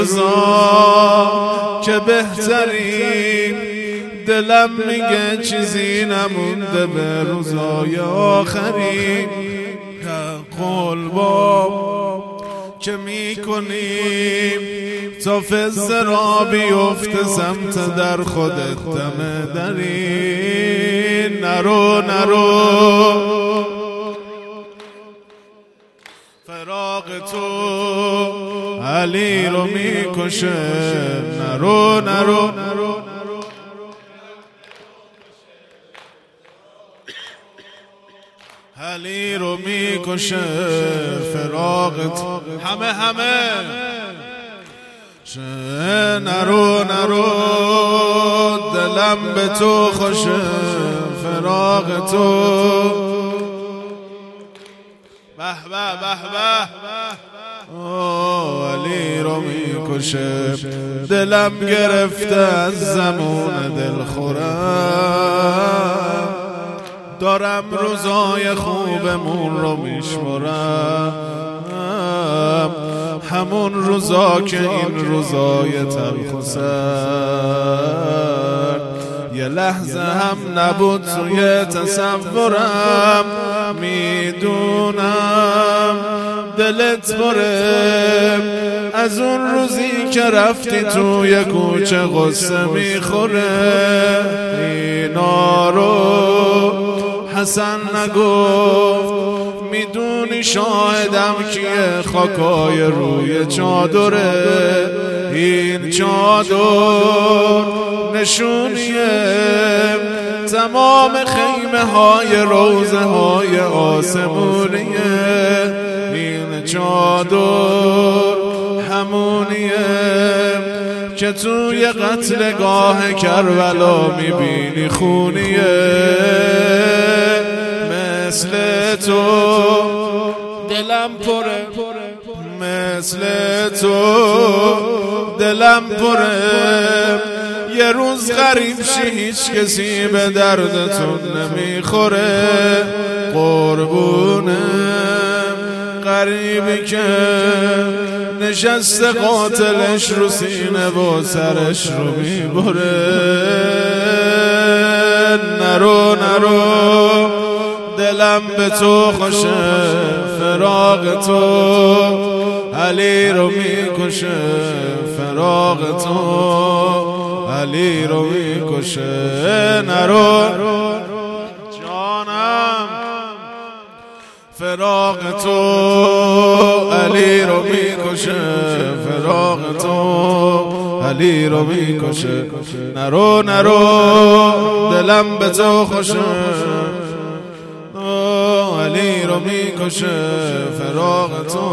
روزا که بهترین دلم میگه چیزی نمونده به روزای آخرین قول باب که میکنیم تا فزه را بیفته سمت در خودت دم درین نرو فراق تو علی رو میکشه نرو علی رو میکشه فراقت همه نرو دلم به تو خوشه فراق تو به علی رو میکشه دلم گرفته از زمان دل خورم دارم روزای خوبمون رو میشمرم همون روزا که این روزای تلخ و سرد یه لحظه هم نبود توی تصورم میدونم دلت بره از اون روزی که رفتی توی کوچه غصه میخوره اینا رو حسن نگفت میدونی شاهدم کیه خاکای روی چادره این چادر نشونیه تمام خیمه های روزه های آسمونیه این چادر همونیه که توی قتلگاه کربلا میبینی خونیه مثل تو دلم پره مثل تو دلم پره یه روز غریب شی هیچ کسی به دردتون نمیخوره قربونه غریبی که نشست قاتلش رو سینه و سرش رو میبره نرو دلم به تو خوشه فراق تو علی رو میکشه فراق تو علی رو میکشه نرو جانم فراق تو علی رو میکشه فراق تو علی رو میکشه نرو دلم به تو خوشه علی رو میکشه فراق تو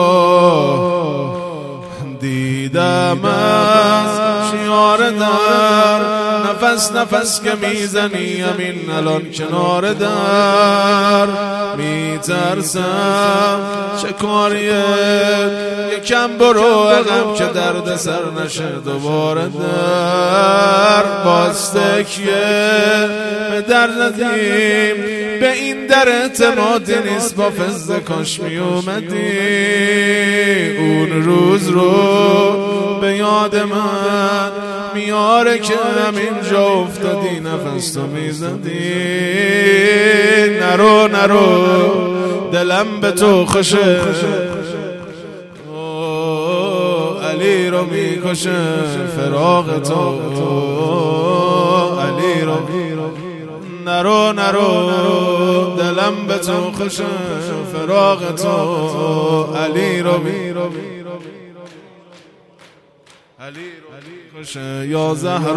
دیدم از شیار در نفس که میزنی همین الان کنار در میترسم چه کاریه یکم برو عقب که درد سر نشه دوباره در باز تکیه به در ندیم به این در اعتمادی نیست با فزه کاش می اومدی اون روز رو به یاد من میاره که همینجا افتادی نفس تو میزدی نرو دلم به تو خوشه علی رو میکشه فراق تو علی رو نرو دلم به تو خوشه فراق تو علی رو خوشه یا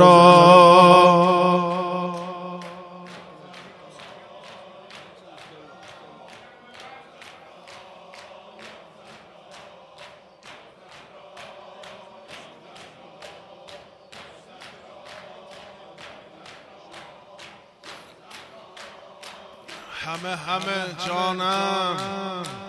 زهرا همه جانم